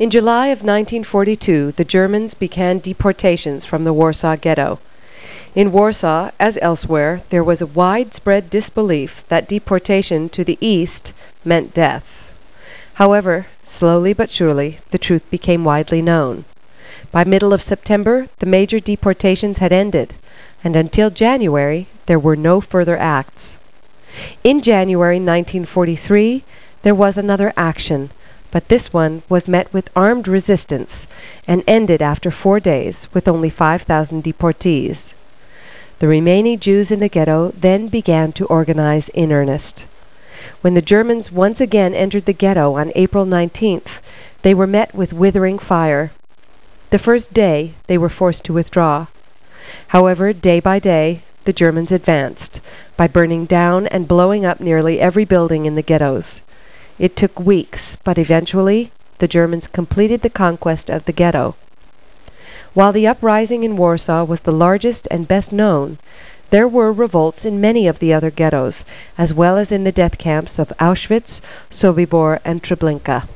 In July of 1942, the Germans began deportations from the Warsaw Ghetto. In Warsaw, as elsewhere, there was a widespread disbelief that deportation to the east meant death. However, slowly but surely, the truth became widely known. By middle of September, the major deportations had ended, and until January, there were no further acts. In January 1943, there was another action, but this one was met with armed resistance and ended after 4 days with only 5,000 deportees. The remaining Jews in the ghetto then began to organize in earnest. When the Germans once again entered the ghetto on April 19th, they were met with withering fire. The first day, they were forced to withdraw. However, day by day, the Germans advanced, by burning down and blowing up nearly every building in the ghettos. It took weeks, but eventually, the Germans completed the conquest of the ghetto. While the uprising in Warsaw was the largest and best known, there were revolts in many of the other ghettos, as well as in the death camps of Auschwitz, Sobibor, and Treblinka.